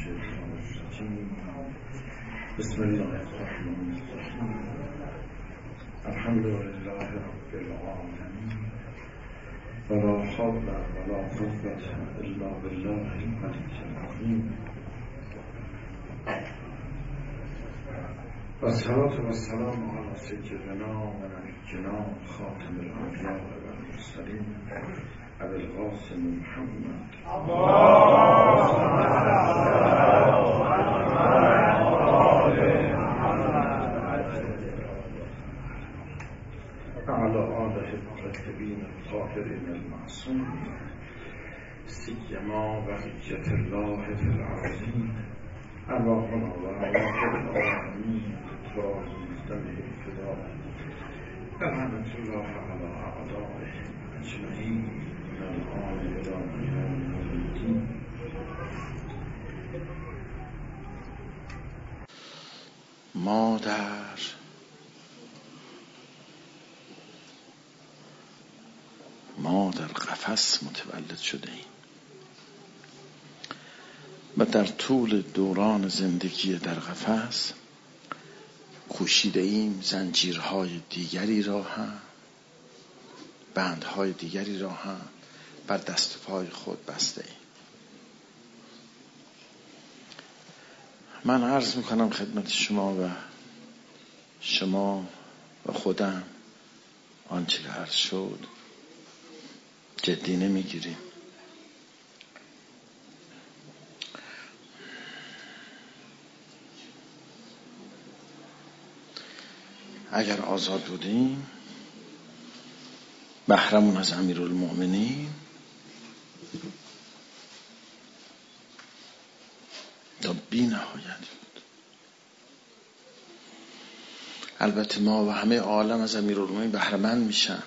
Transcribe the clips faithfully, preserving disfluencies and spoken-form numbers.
الشیطان الرجیم. بسم الله الرحمن الرحیم. الحمد لله رب العالمین ولا حول ولا قوة الا بالله العلی العظیم. و الصلاة و السلام علی سیدنا و نبینا خاتم الانبیاء و المرسلین ابی القاسم محمد وعلى آله الطاهرين الطاهرين المعصومين سيما بقية الله في الأرضين أرواحنا وأرواح العالمين إبراهيم دمه الفداء لعنة الله على أعدائهم أجمعين من الآن إلى يوم الدين. ما در ما در قفس متولد شده ایم و در طول دوران زندگی در قفس کوشیده ایم زنجیرهای دیگری را هم بندهای دیگری را هم بر دست و پای خود بسته ایم. من عرض میکنم خدمت شما و شما و خودم آنچه که عرض شد جدی نمیگیریم. اگر آزاد بودیم بهرمون از امیرالمؤمنین تا بی نهایت بود. البته ما و همه عالم از امیرالمؤمنین بهرمند میشن.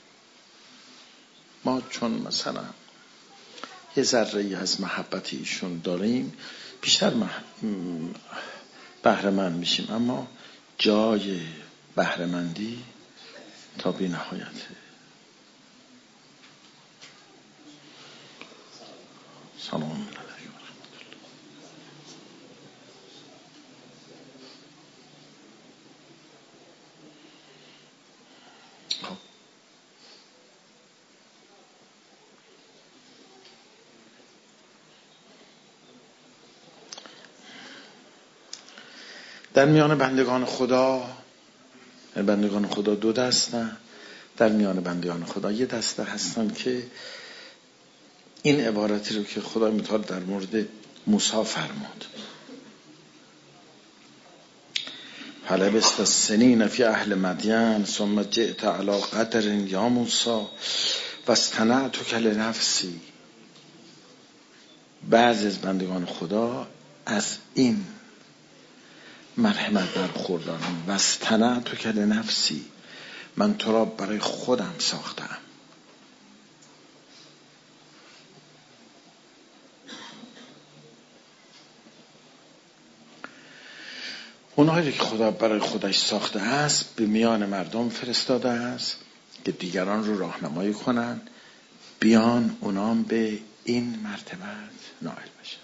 ما چون مثلا یه ذره از محبت ایشون داریم بیشتر مح... بهرمند میشیم، اما جای بهرمندی تا بی نهایته. سلام علیکم. در میان بندگان خدا، بندگان خدا دو دستن. در میان بندگان خدا یه دسته هستن که این عبارتی رو که خدا متعال در مورد موسی فرمود: فلبثت سنین فی اهل مدین ثم جئت علی قدر یا موسی واصطنعتک لنفسی. بعضی از بندگان خدا از این مرحمت برخوردارم. واصطنعتک لنفسی، من تو را برای خودم ساختم. اونهایی که خدا برای خودش ساخته است به میان مردم فرستاده است که دیگران رو راهنمایی کنن بیان اونام به این مرتبه نائل بشن.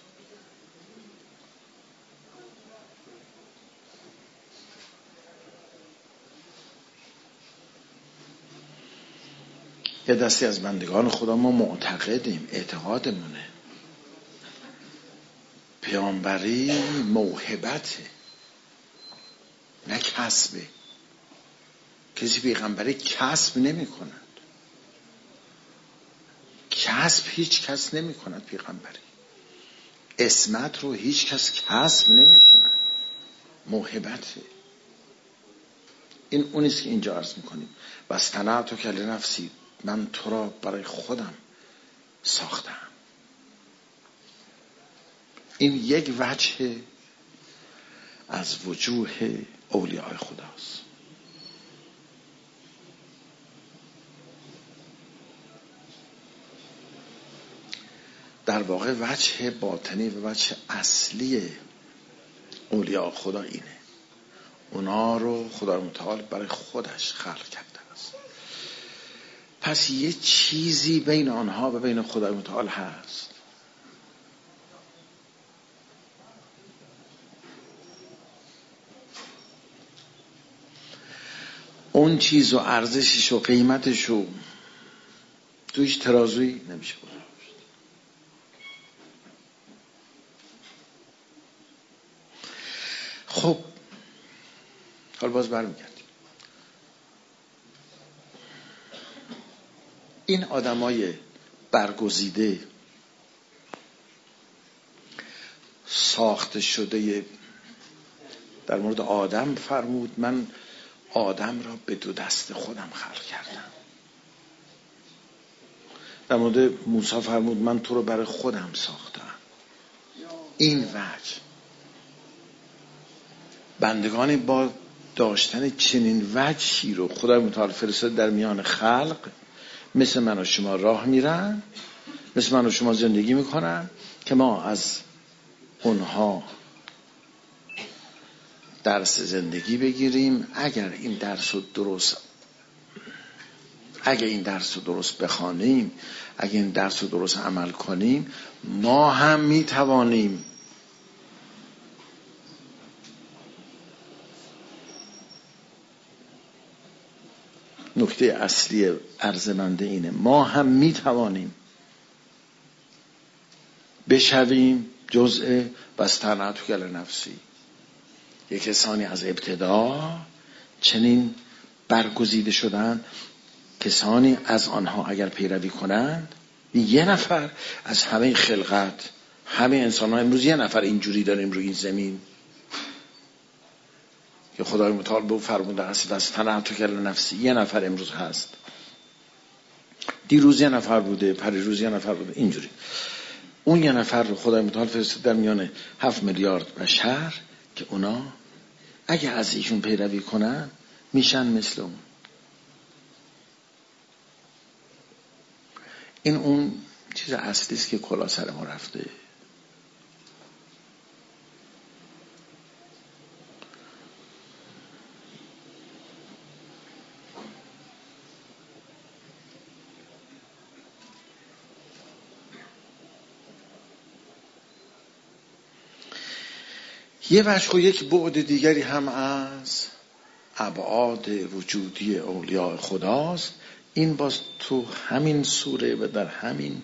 یه دستی از بندگان خدا ما معتقدیم، اعتقادمونه پیامبری موهبته نه کسبه. کسی پیغمبری کسب نمی کند. کسب هیچ کس نمی کند. پیغمبری اسمت رو هیچ کس کسب نمی کند. موهبته. این اونیست که اینجا عرض میکنیم واصطنعتک لنفسی، من تو را برای خودم ساختم. این یک وجه از وجوه اولیاء خداست. در واقع وجه باطنی و وجه اصلی اولیاء خدا اینه. اونا رو خدا متعال برای خودش خلق کرده است. پس یه چیزی بین آنها و بین خدای متعال هست. اون چیز و ارزشش و قیمتش و تویش ترازویی نمیشه گذاشت. خب حالا باز برمیگردیم. این آدمای برگزیده ساخته شده، در مورد آدم فرمود من آدم را به دو دست خودم خلق کردم. در مورد موسی فرمود من تو رو برای خودم ساختم. این وجه بندگانی با داشتن چنین وجهی رو خدای متعال فرستاد در میان خلق، مثل من و شما راه میرن، مثل من و شما زندگی میکنن که ما از اونها درس زندگی بگیریم. اگر این درس رو درست اگر این درس رو درست بخوانیم، اگر این درس رو درست عمل کنیم، ما هم میتوانیم نکته اصلی ارزمنده اینه، ما هم میتوانیم بشویم جزء واصطنعت لنفسی. یک کسانی از ابتدا چنین برگزیده شدن، کسانی از آنها اگر پیروی کنند، یه نفر از همه خلقت، همه انسان ها امروز یه نفر اینجوری داریم روی این زمین که خدای متعال به او فرموده است واصطنعت لنفسی. یه نفر امروز هست، دیروز یه نفر بوده، پریروز یه نفر بوده، اینجوری. اون یه نفر رو خدای متعال فرستاد در میان هفت میلیارد بشر که اونا اگه از ایشون پیروی کنن میشن مثل اون. این اون چیز اصلی است که کلا سر ما رفته. یه وجه و یک بعد دیگری هم از ابعاد وجودی اولیاء خداست. این باز تو همین سوره و در همین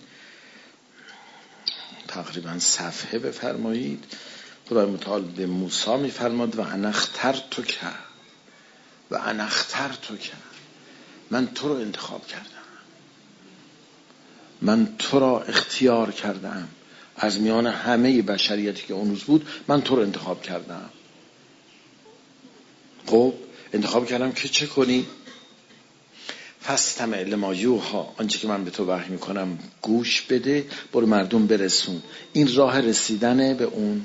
تقریبا صفحه بفرمایید خدای متعال به موسی میفرماد و انا اخترتک و انا اخترتک، من تو رو انتخاب کردم، من تو را اختیار کردم از میان همه بشریتی که اون روز بود، من تو رو انتخاب کردم. خب انتخاب کردم که چه کنی؟ فاستمع لما یوحی، آنچه که من به تو وحی میکنم گوش بده، برو مردم برسون. این راه رسیدن به اون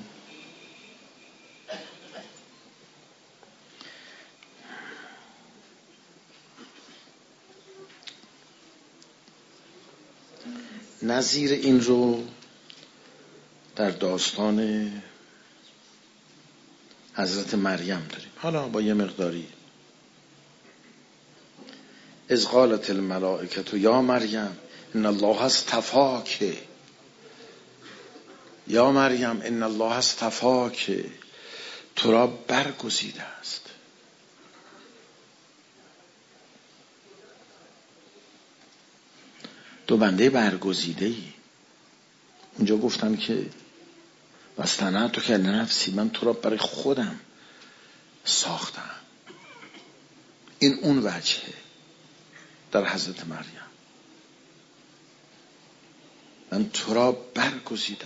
نظیر این رو در داستان حضرت مریم داریم. حالا با یه مقداری اذ قالت الملائکه یا مریم ان الله اصطفاک، یا مریم ان الله اصطفاک، تو را برگزیده است. تو بنده برگزیده ای. اونجا گفتم که واصطنعتک لنفسی، من تو را برای خودم ساختم. این اون وجهه در حضرت مریم، من تو را برگزیدم.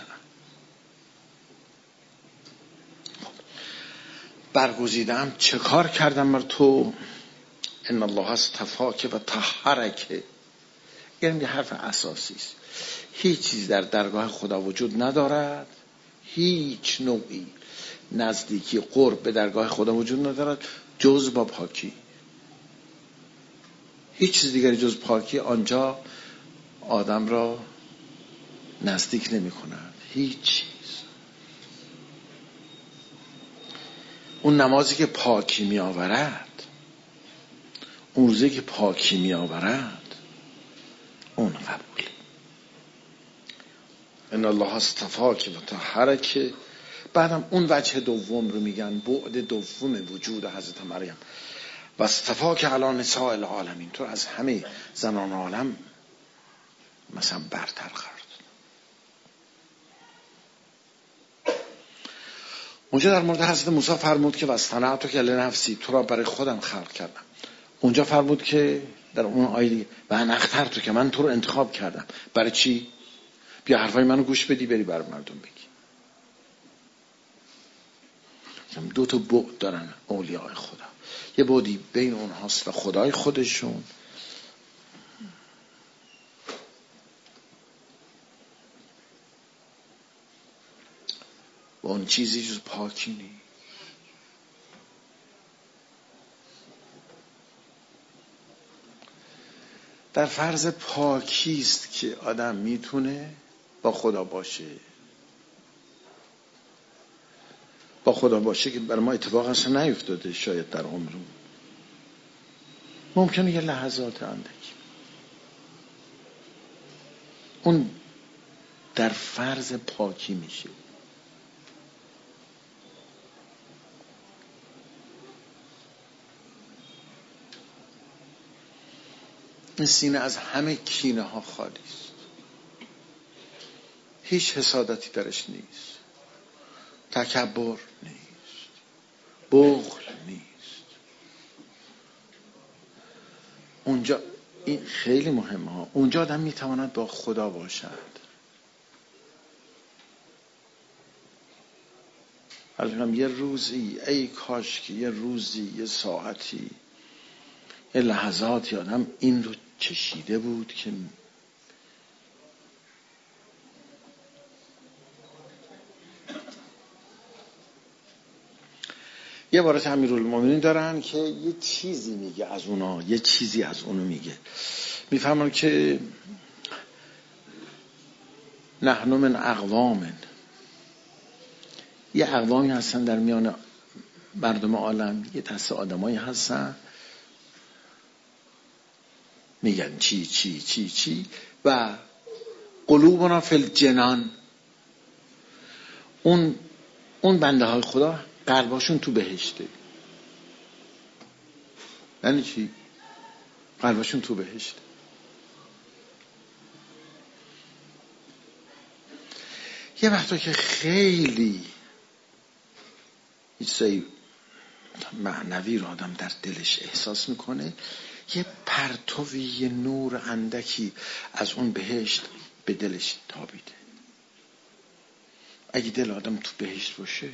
برگزیدم چه کار کردم بر تو؟ ان الله اصطفاک و طهرک. این یه حرف اساسی است. هیچ چیز در درگاه خدا وجود ندارد، هیچ نوعی نزدیکی قرب به درگاه خدا وجود ندارد جز با پاکی. هیچ چیز دیگری جز پاکی آنجا آدم را نزدیک نمی کند. هیچ چیز. اون نمازی که پاکی می آورد، اون روزی که پاکی می آورد، اون قبول. ان الله اصطفاک و طهرک. بعدم اون وجه دوم رو میگن، بعد دوم وجود حضرت مریم. و اصطفاک علی نساء العالمین، تو از همه زنان عالم مثلا برتر قرار داد. اونجا در مورد حضرت موسی فرمود که واصطنعتک لنفسی، تو را برای خودم خلق کردم. اونجا فرمود که در اون آیه دیگه و انا اخترتک، که من تو رو انتخاب کردم. برای چی؟ بیا حرفای منو گوش بدی، بری بر مردم بگی. دو تا بعد دارن اولیاء خدا، یه بعدی بین اونهاست و خدای خودشون، و اون چیزی جز پاکی نیست. در فرض پاکیست که آدم میتونه با خدا باشه. با خدا باشه که برای ما اتفاق اصلا نیفتاده شاید در عمرمون، ممکنه یه لحظات اندکی. اون در فرض پاکی میشه. این سینه از همه کینه ها خالی است، هیچ حسادتی درش نیست، تکبر نیست، بخل نیست. اونجا این خیلی مهمه ها. اونجا آدم میتواند با خدا باشد. حالا یه روزی، ای کاش که یه روزی، یه ساعتی، یه لحظاتی آدم این رو چشیده بود که یه عبارت امیرالمومنین دارن که یه چیزی میگه از اونا، یه چیزی از اونو میگه. میفهمن که نحن من اقوام، یه اقوامی هستن در میان مردم عالم، یه دسته آدمایی هستن میگن چی چی چی چی و قلوبنا فی الجنان. اون اون بنده های خدا قلباشون تو بهشته. یعنی چی؟ قلباشون تو بهشته. یه وقتا که خیلی چیزای معنوی رو آدم در دلش احساس میکنه، یه پرتوی، یه نور اندکی از اون بهشت به دلش تابیده. اگه دل آدم تو بهشت باشه،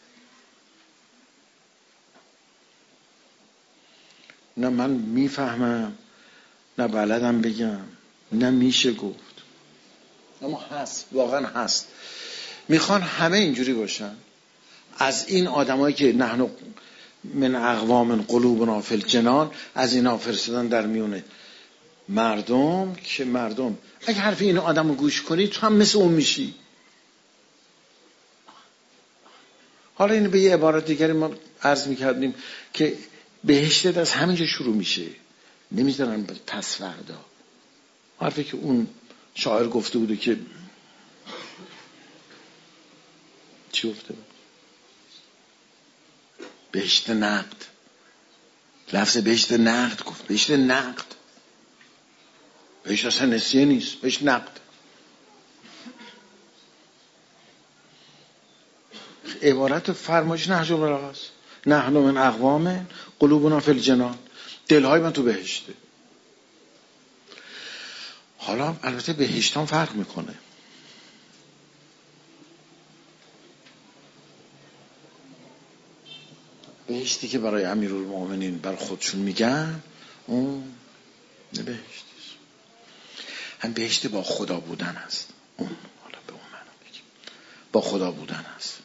نه من میفهمم، نه بلدم بگم، نه میشه گفت، اما هست، واقعا هست. میخوان همه اینجوری باشن. از این آدمایی که نحن من اقوام قلوبنا فی الجنان، از اینا فرستادن در میونه مردم که مردم اگه حرف این آدم رو گوش کنی تو هم مثل اون میشی. حالا اینو به یه عبارت دیگری ما عرض میکردیم که بهشت از همینجا شروع میشه، نمیذارن پس فردا. حرفی که اون شاعر گفته بوده که چی گفته بود؟ بهشت نقد، لفظ بهشت نقد گفت، بهشت نقد. بهشت اصلا نسیه نیست، بهشت نقد. عبارت فرمایش نهج البلاغه است. نحن من اقوام قلوبنا فی الجنان، دلهای من تو بهشته. حالا البته بهشتان فرق میکنه. بهشتی که برای امیرالمومنین بر خودشون میگن اون بهشت است، هم بهشت با خدا بودن است. اون حالا به اون معنا بگیم با خدا بودن است.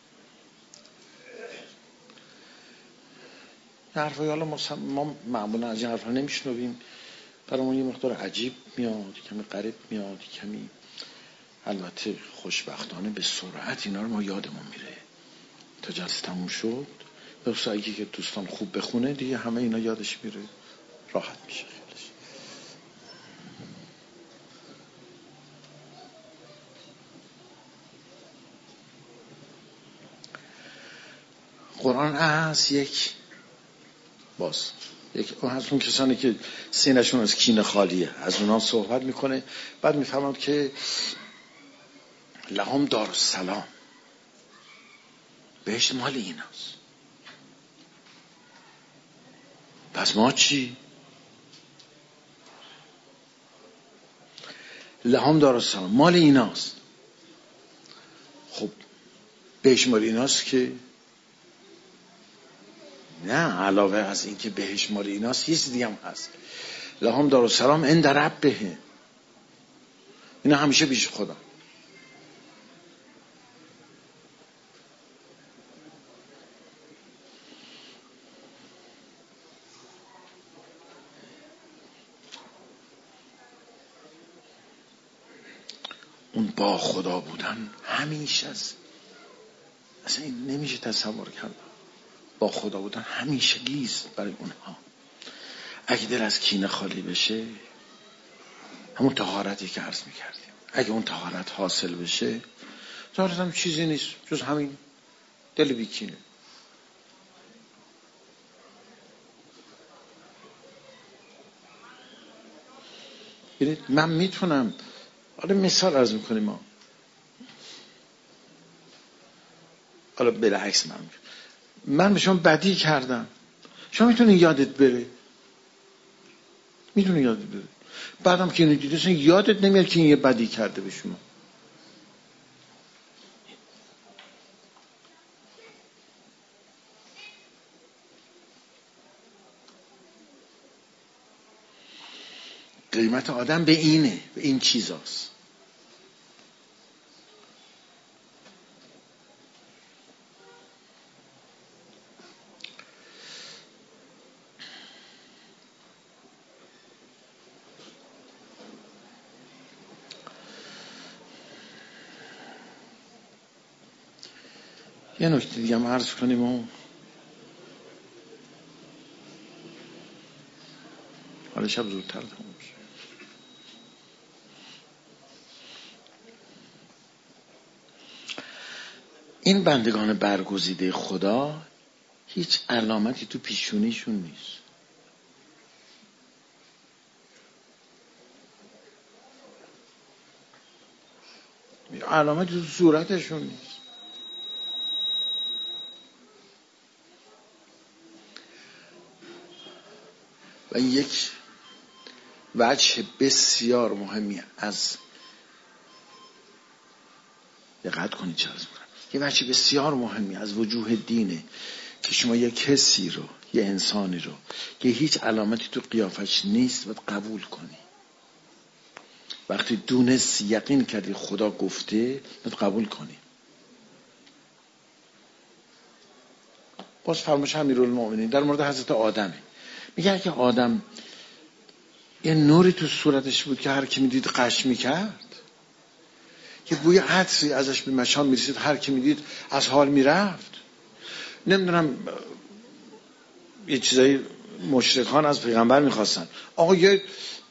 یه حرفایی حالا ما معمولا از این حرفا نمیشنویم، برامون یه مقدار عجیب میاد، کمی غریب میاد، کمی البته خوشبختانه به سرعت اینا رو ما یادمون میره. تا جلسه تموم شد بخصوصا اگه که دوستان خوب بخونه دیگه همه اینا یادش میره، راحت میشه خیالش. قرآن از یک باز یک از اون کسانی که سینه‌شون از کینه خالیه، از اونها صحبت میکنه. بعد میفهمم که لهم دارالسلام، بهشت مال ایناست. پس ما چی؟ لهم دارالسلام مال ایناست. خب بهشت مال ایناست که نه، علاوه از این که بهشت مال ایناست یه چیز دیگه هم هست. لهم دارالسلام عند ربهم، اینا همیشه پیش خدا. اون با خدا بودن همیشه است. اصلا این نمیشه تصور کرد. با خدا بودن همیشه گیست برای اونها. اگه دل از کینه خالی بشه، همون طهارتی که عرض میکردیم، اگه اون طهارت حاصل بشه، طهارت هم چیزی نیست جز همین دل بی کینه. ببینید من میتونم حالا مثال عرض میکنیم، ما حالا بالعکس من من به شما بدی کردم، شما میتونی یادت بره، میتونی یادت بره، بعدم که اینو دیدی یادت نمیاد که این یه بدی کرده به شما. قیمت آدم به اینه، به این چیزاست. یه نکته دیگه هم عرض کنیم و حالا شب زودتر تموم بشه. این بندگان برگزیده خدا هیچ علامتی تو پیشونیشون نیست، علامتی تو صورتشون نیست. و یک وجه بسیار مهمی از دقت کنید چه عرض می‌کنم، یه وجه بسیار مهمی از وجوه دینه که شما یک کسی رو، یه انسانی رو که هیچ علامتی تو قیافش نیست باید قبول کنی. وقتی دونست یقین کردی خدا گفته باید قبول کنی. باز فرمایش امیرالمومنین در مورد حضرت آدمه، میگه اگه آدم یه نوری تو صورتش بود که هر کی میدید قش میکرد، که بوی عطری ازش به مشام میرسید هر کی میدید از حال میرفت، نمیدونم یه چیزایی مشرکان از پیغمبر میخواستن، آقا یه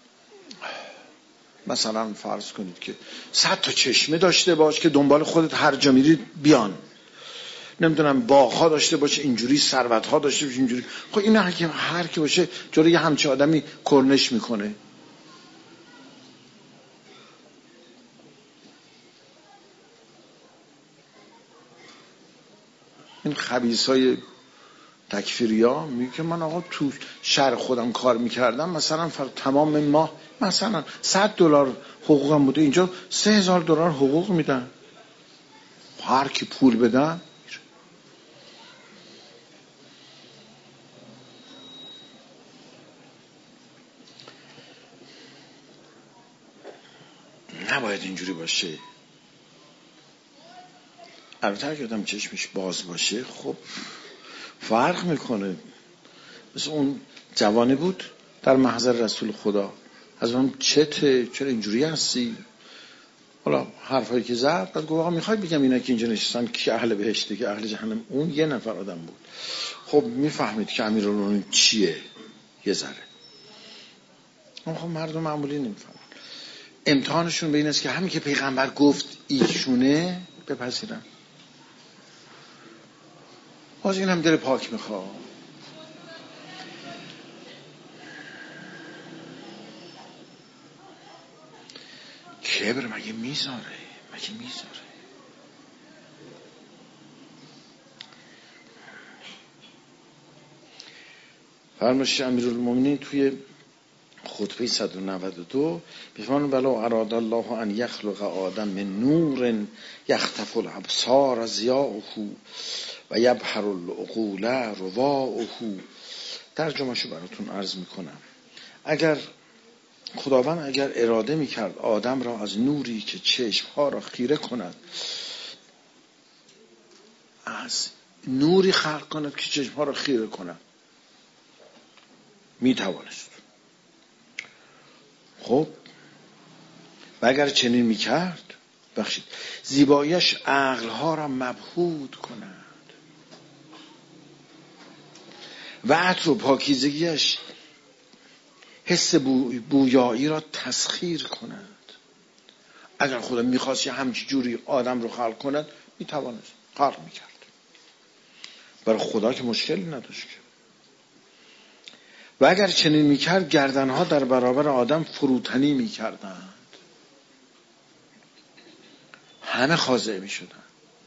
مثلا فرض کنید که صد تا چشمه داشته باش که دنبال خودت هر جا میرید بیان، نمیدونم باغ‌ها داشته باشه اینجوری، ثروت‌ها داشته باشه اینجوری. خب این هر کی هر کی باشه جلوی یه همچین آدمی کرنش میکنه. این خبیثای تکفیریا میگه که من آقا تو شهر خودم کار میکردم مثلا تمام ماه مثلا صد دلار حقوقم بوده، اینجا سه هزار دلار حقوق میدن، هر کی پول بدن. نباید اینجوری باشه. البته اگه آدم چشمش باز باشه خب فرق میکنه. مثل اون جوانی بود در محضر رسول خدا، از من چته چرا اینجوری هستی، حالا حرفایی که زد، بعد گفت آقا میخواید بگم اینا که اینجا نشستن که اهل بهشته که اهل جهنم؟ اون یه نفر آدم بود. خب میفهمید که امیرالمومنین چیه یه ذره، اما خب مردم معمولی نمیفهمن. امتحانشون به این است که همین که پیغمبر گفت ایشونه بپذیرن. باز این هم دل پاک میخواد. کبر مگه میذاره؟ مگه میذاره؟ فرمایش امیرالمومنین توی خطبه صد و نود و دو میفرماند ولو اراد الله ان یخلق آدم من نور یختف الابصار ضیاؤه و یبحر العقول رواؤه. ترجمه‌شو براتون عرض میکنم. اگر خداوند اگر اراده میکرد آدم را از نوری که چشمها را خیره کند، از نوری خلق کند که چشمها را خیره کند، میتوانست. خب و اگر چنین میکرد بخشید زیباییش عقلها را مبهوت کند و عطر و پاکیزگیش حس بو... بویایی را تسخیر کند. اگر خدا میخواست یه همچی جوری آدم رو خلق کند میتوانست خلق میکرد. برای خدا که مشکلی نداشت. و اگر چنین میکرد گردنها در برابر آدم فروتنی میکردند، همه خاضع میشدند.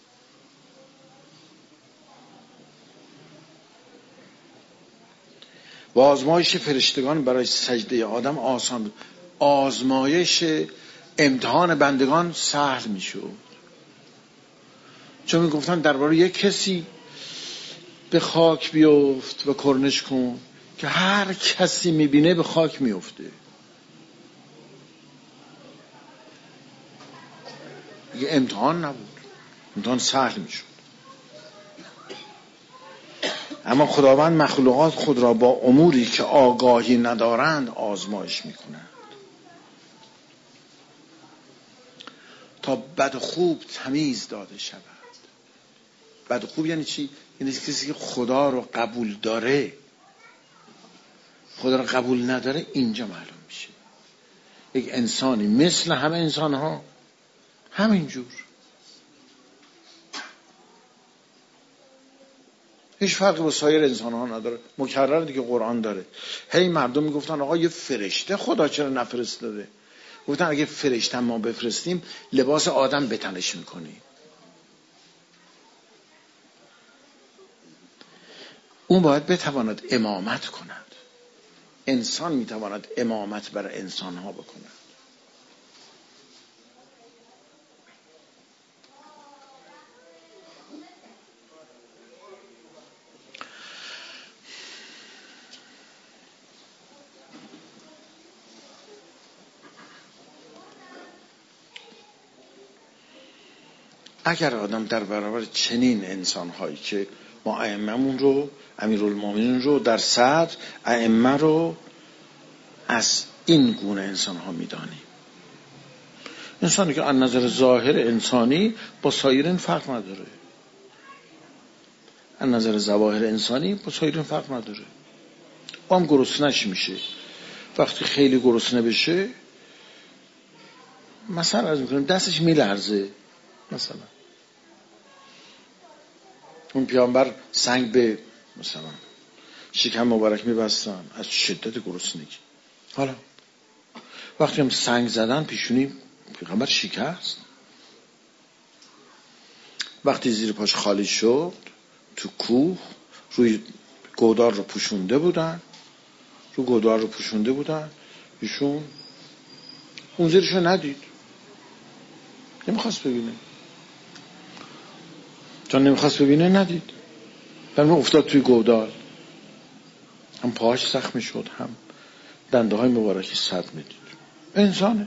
و آزمایش فرشتگان برای سجده آدم آسان بود. آزمایش امتحان بندگان سهل میشد، چون میگفتن درباره یک کسی به خاک بیفت و کرنش کن که هر کسی میبینه به خاک میفته. یه امتحان نبود، امتحان سهل میشد. اما خداوند مخلوقات خود را با اموری که آگاهی ندارند آزمایش میکنند تا بد و خوب تمیز داده شود. بد و خوب یعنی چی؟ یعنی کسی که خدا رو قبول داره، خدا رو قبول نداره اینجا معلوم میشه. یک انسانی مثل همه انسان ها همینجور، هیچ فرقی با سایر انسان ها نداره. مکرر دیگه قرآن داره. هی مردم میگفتن آقا یه فرشته خدا چرا نفرستاده؟ گفتن اگه فرشته ما بفرستیم لباس آدم به تنش میکنیم. اون باید بتواند امامت کند. انسان میتواند امامت برای انسان ها بکند. اگر آدم در برابر چنین انسان هایی که ما ائمه‌مون رو، امیرالمومنین رو در صدر، ائمه رو از این گونه انسان ها میدانیم، انسانی که از نظر ظاهر انسانی با سایرین فرق نداره، از نظر ظواهر انسانی با سایرین فرق نداره. با هم گرسنش میشه، وقتی خیلی گرسنه بشه مثلا از میکنیم دستش میلرزه. مثلا اون پیامبر سنگ به مثلا شکم مبارک میبستن از شدت گرسنگی. حالا وقتی هم سنگ زدن پیشونی پیغمبر شکست، وقتی زیر پاش خالی شد تو کوه روی گودار رو پوشونده بودن رو گودار رو پوشونده بودن ایشون اون زیرشو ندید، نمیخواست ببینه، چون نمیخواست ببینه ندید، برمه افتاد توی گودار، هم پاهاش زخم شد هم دنده های مبارکی صدمه دید. انسانه.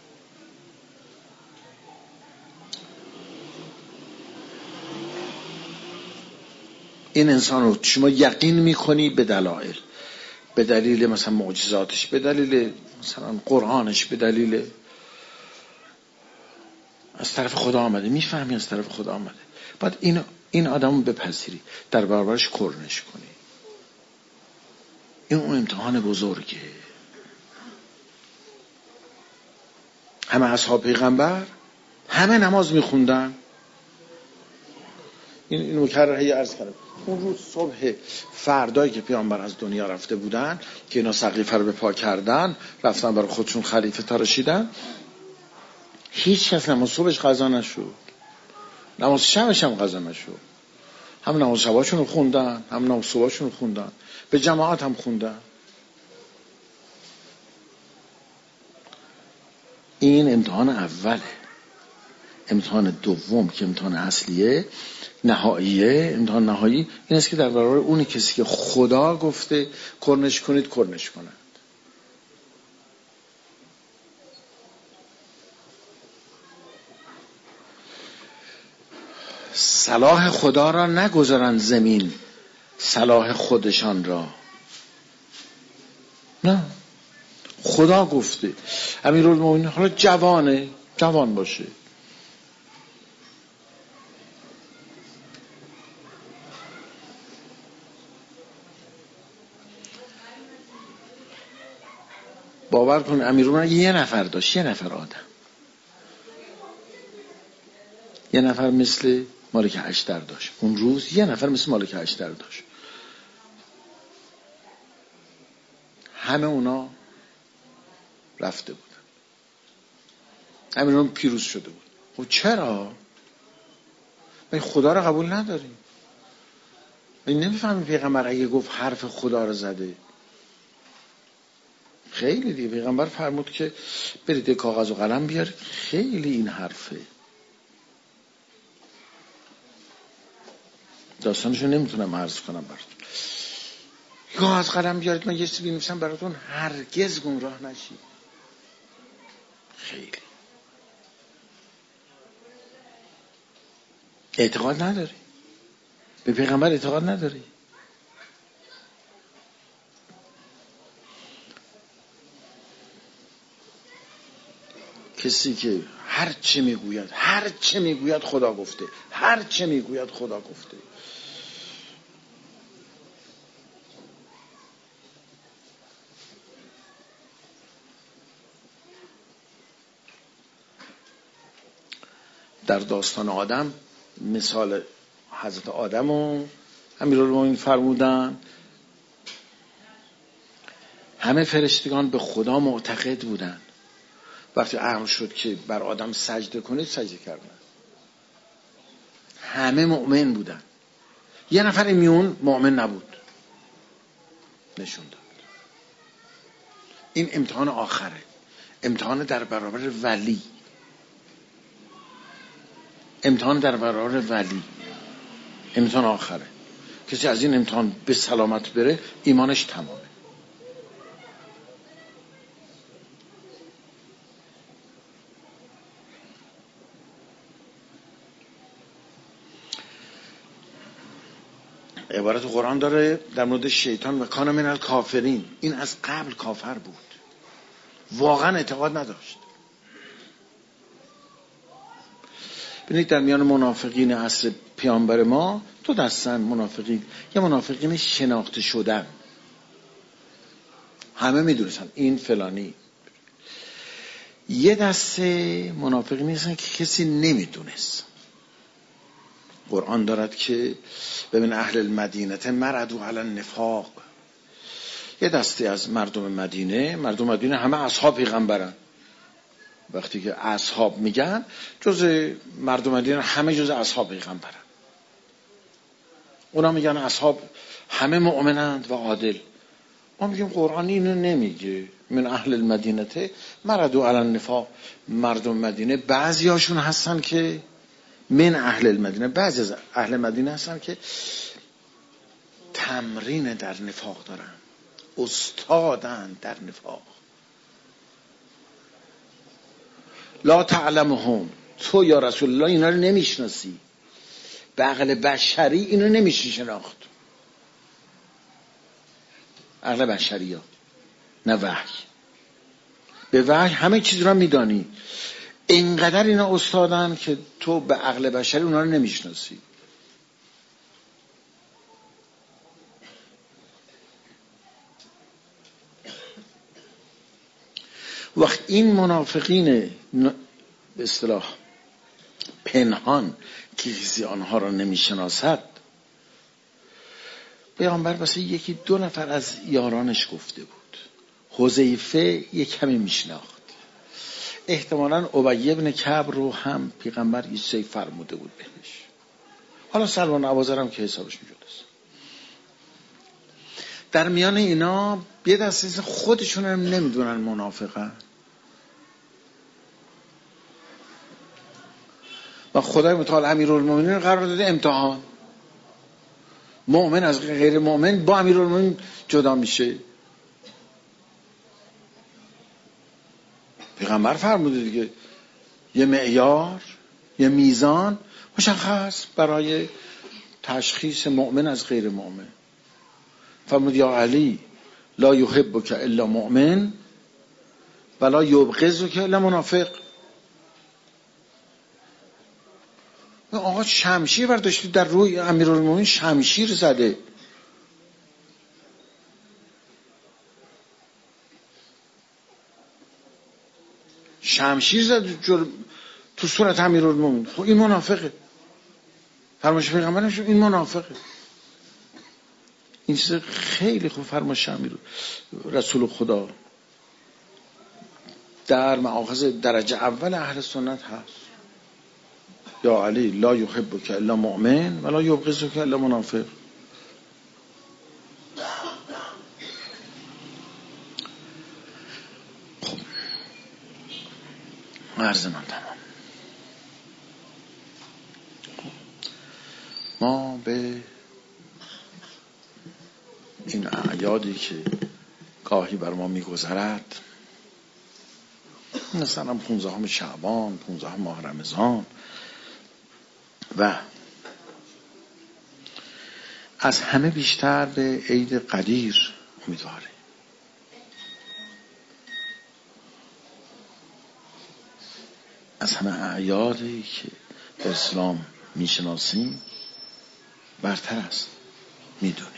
این انسان رو شما یقین میکنی به دلایل، به دلیل مثلا معجزاتش، به دلیل مثلا قرآنش، به دلیل از طرف خدا آمده، میفهمی از طرف خدا آمده. بعد این این آدمو بپذیری، در برابرش کرنش کنی. این اون امتحان بزرگه. همه اصحاب پیغمبر همه نماز میخوندن. این این مکرر هی عرض کردم. اون روز صبح فردایی که پیامبر از دنیا رفته بودن که اینا سقیفه رو به پا کردن، رفتن برای خودشون خلیفه تراشیدن، هیچ کس نماز صبحش قضا نشد، نماز شبش هم قضا نشد. هم نماز شباشون رو خوندن، هم نماز صبحشون رو خوندن، به جماعت هم خوندن. این امتحان اوله. امتحان دوم که امتحان اصلیه، نهاییه، امتحان نهایی این است که در برابر اونی کسی که خدا گفته کرنش کنید کرنش کنند. صلاح خدا را نگذارند زمین، صلاح خودشان را. نه، خدا گفته امیرالمومنین حالا جوانه، جوان باشه، باور کن امیرالمومنین یه نفر داشت، یه نفر آدم، یه نفر مثل مالک اشتر داشت. اون روز یه نفر مثل مالک اشتر داشت. همه اونا رفته بودن، امیرالمومنین پیروز شده بود. خب چرا؟ من خدا رو قبول نداریم. من نمیفهمم پیغمبر اگه گفت حرف خدا رو زده. خیلی دیگه پیغمبر فرمود که برید کاغذ و قلم بیارید. خیلی این حرفه. داستانشو نمیتونم عرض کنم براتون. کاغذ قلم بیارید، من یه چیزی بنویسم براتون، هرگز گمراه نشید. خیلی اعتقاد نداری، به پیغمبر اعتقاد نداری. کسی که هر چه میگوید هر چه میگوید خدا گفته، هر چه میگوید خدا گفته. در داستان آدم مثال حضرت آدم و امیرالمومنین فرمودن همه فرشتگان به خدا معتقد بودن. وقتی امر شد که بر آدم سجده کنید سجده کردن. همه مؤمن بودن. یه نفر میون مؤمن نبود، نشون داد. این امتحان آخره، امتحان در برابر ولی، امتحان در برابر ولی، امتحان آخره. کسی از این امتحان به سلامت بره ایمانش تمامه. عبارت قرآن داره در مورد شیطان و کان من الکافرین. این از قبل کافر بود، واقعا اعتقاد نداشت. ببینید در میان منافقین عصر پیامبر ما دو دستن منافقین. یه منافقین شناخته شدن، همه میدونستن این فلانی. یه دسته منافقین هستن که کسی نمیدونست. قرآن دارد که ببین اهل المدینه مردوا علی النفاق. یه دسته از مردم مدینه، مردم مدینه همه اصحاب پیغمبرن. وقتی که اصحاب میگن جز مردم مدینه همه جز اصحاب پیغمبرن. اونا میگن اصحاب همه مؤمنند و عادل. ما میگیم قرآن اینو نمیگه. من اهل المدینه مردوا علی النفاق. مردم مدینه بعضیاشون هستن که من اهل المدینه، بعضی از اهل مدینه هستن که تمرین در نفاق دارن، استادن در نفاق. لا تعلمهم، تو یا رسول الله اینا رو نمیشناسی، به عقل بشری اینو نمیشه شناخت. عقل بشری ها، نه وحی. به وحی همه چیز رو میدانی، اینقدر اینا استادن که تو به عقل بشری اونا رو نمیشناسی. وقت این منافقین به اصطلاح پنهان که کسی آنها را نمیشناسد، پیامبر واسه یکی دو نفر از یارانش گفته بود. حذیفه یک کمی میشناخت، احتمالاً ابی بن کعب رو هم پیغمبر یه چیزی فرموده بود بهش. حالا سلمان عوازرم که حسابش میشد. در میان اینا یه دسته خودشون هم نمیدونن منافقن و خدای متعال امیرالمومنین قرار داده امتحان. مؤمن از غیر مؤمن با امیرالمومنین جدا میشه. پیغمبر فرموده دیگه یه معیار، یه میزان مشخص برای تشخیص مؤمن از غیر مؤمن. فرمود یا علی لا یحبک الا مؤمن ولا یبغضک الا منافق. آقا شمشیر برداشتی در روی امیرالمومنین، شمشیر زده. شمشیر زده جل... تو صورت امیرالمومنین. خب این منافقه. فرمایش پیغمبرش این منافقه. این چیز خیلی خوب فرمایش امیر رسول خدا در مآخذ درجه اول اهل سنت هست. یا علی لا یحبک الا مؤمن ولا یبغضک الا منافق. خب عرض من تمام. ما به این اعیادی که گاهی بر ما میگذرد، مثلا پونزدهم شعبان، پونزدهم ماه رمضان و از همه بیشتر به عید قدیر امیدواره. از همه اعیادی که به اسلام میشناسیم برتر است، میدونیم.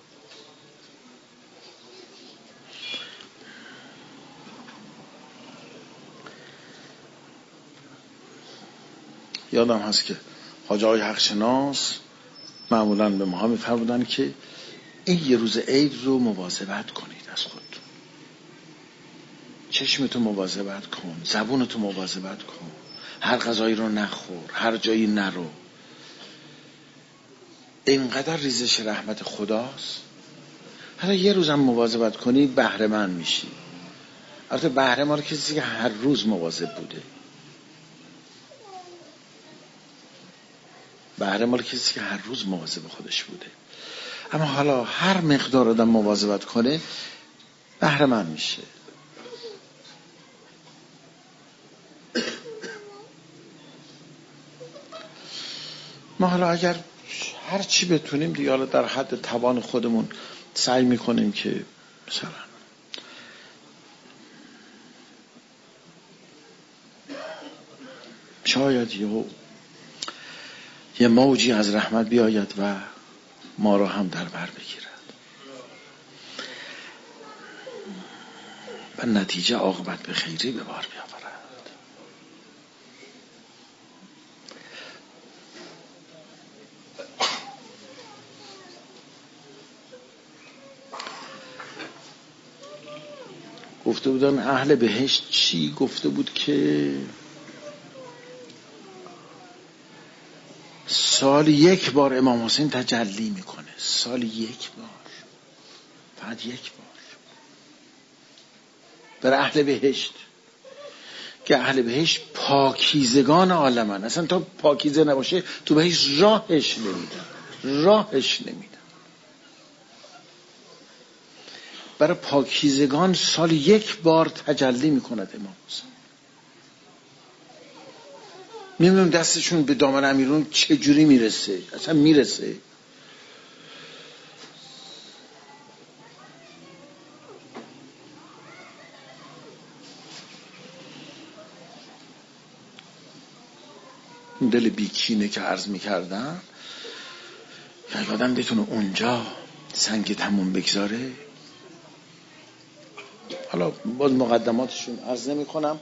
یادم هست که حاجی آقای حق شناس معمولاً به ما می‌فرمودن که این یه روز عید رو مواظبت کنید از خودتون. چشمتو مواظبت کن، زبونتو مواظبت کن، هر غذایی رو نخور، هر جایی نرو. اینقدر ریزش رحمت خداست. حالا یه روز هم مواظبت کنی بهره مند میشی. البته بهره مال کسی که هر روز مواظب بوده. بهره مال کسی که هر روز مواظب خودش بوده. اما حالا هر مقدار آدم مواظبت کنه بهره مند میشه. ما حالا اگر هر چی بتونیم دیگه، حالا در حد توان خودمون سعی میکنیم که مثلا شاید یه یه موجی از رحمت بیاید و ما رو هم در بر بگیرد و نتیجه عاقبت به خیری به بار بیاورد. گفته بودن اهل بهشت چی؟ گفته بود که سال یک بار امام حسین تجلی میکنه. سال یک بار، فقط یک بار. برای اهل بهشت که اهل بهشت پاکیزگان عالمن. اصلا تا پاکیزه نباشه تو بهشت راهش نمیدن، راهش نمیدن. برای پاکیزگان سال یک بار تجلی میکند امام حسین. نمیدونم دستشون به دامن امیرون چجوری میرسه، اصلا میرسه. دل بیکینه که عرض میکردم یا آدم بتونه اونجا سنگ تموم بگذاره. حالا باز مقدماتشون عرض نمی کنم.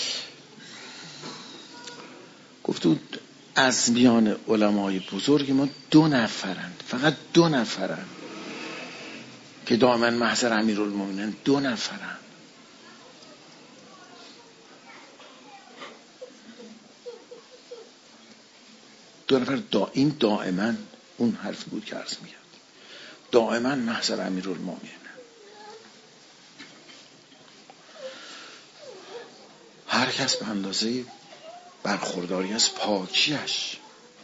گفته بود از میان علمای بزرگ ما دو نفرند، فقط دو نفرند که دائما محضر امیرالمومنین، دو نفرند. دو نفر دا این دائما اون حرفی بود که عرض می‌کرد، دائما محضر امیرالمومنین. هر کس به اندازه برخورداری از پاکیش.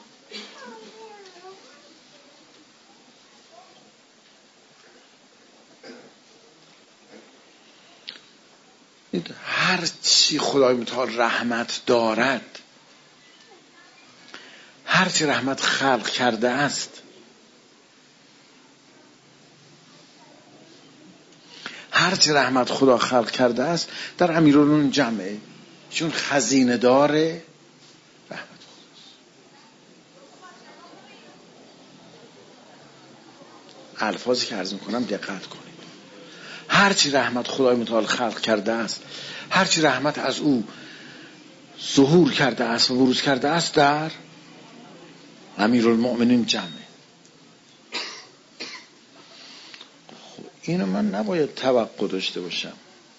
هر چی خدای متعال رحمت دارد، هر چی رحمت خلق کرده است، هر چی رحمت خدا خلق کرده است در امیرالمومنین جمعه، چون خزینه دار رحمت خداست. الفاظی که عرض میکنم دقت کنید. هر چی رحمت خدای متعال خلق کرده است، هر چی رحمت از او ظهور کرده است و بروز کرده است در امیرالمومنین جمعه. خب اینو من نباید توقع داشته باشم.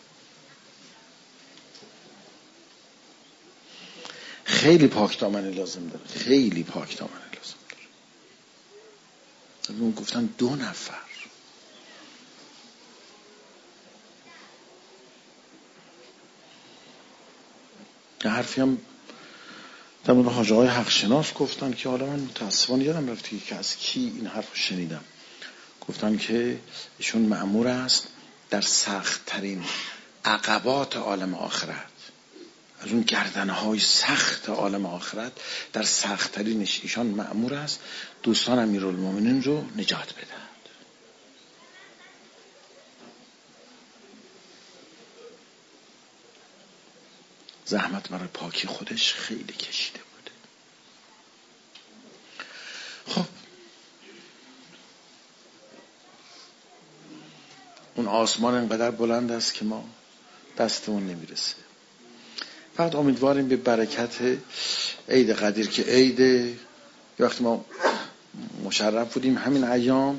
خیلی پاک دامنی لازم داره، خیلی پاک دامنی لازم داره. اون گفتن دو نفر. یه حرفی هم در مورد حاج آقای حق شناس گفتن که حالا من متاسفانه یادم رفت که از کی این حرف رو شنیدم. گفتن که ایشون مأمور است در سخت ترین عقبات عالم آخرت، از اون گردنه های سخت عالم آخرت در سخت ترینش ایشان مأمور است دوستان امیرالمومنین رو نجات بدهد. زحمت برای پاکی خودش خیلی کشیده بوده. خب اون آسمان انقدر بلند است که ما دستمون نمیرسه. فقط امیدواریم به برکت عید قدیر که عید وقتی ما مشرف بودیم همین ایام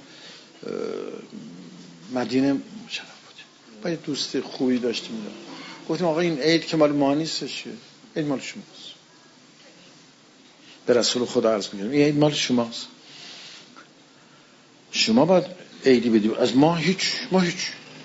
مدینه مشرف بودیم، با یه دوست خوبی داشتیم، گفتیم آقا این عید که مال ما نیستش، عید مال شماست. به رسول خدا عرض می‌کنم این عید مال شماست، شما باید عیدی بدید، از ما هیچ ما هیچ.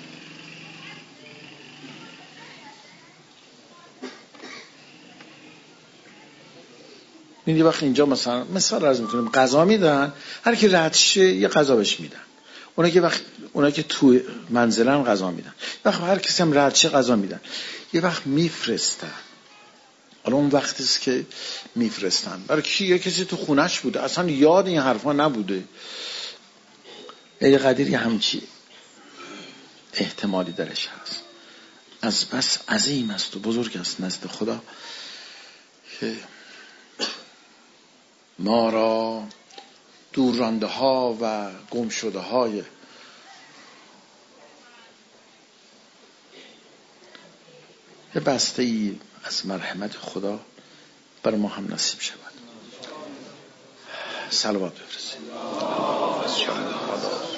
این یه وقت اینجا مثلا مثال عرض می‌کنم غذا میدن، هر کی رد شه یه غذا بهش میدن. اونا که وقت اونا که تو منزلن غذا میدن، وقت هر کسی هم رد شه غذا میدن. یه وقت میفرستن، حالا اون وقتی است که میفرستن برای کی؟ یه کسی تو خونش بوده اصلا یاد این حرفا نبوده. عید قدیر یه همچی احتمالی درش هست، از بس عظیم است و بزرگ است نزد خدا که ما را دور رانده ها و گم شده های یه بسته ای از مرحمت خدا بر ما هم نصیب شود. صلوات بفرستید.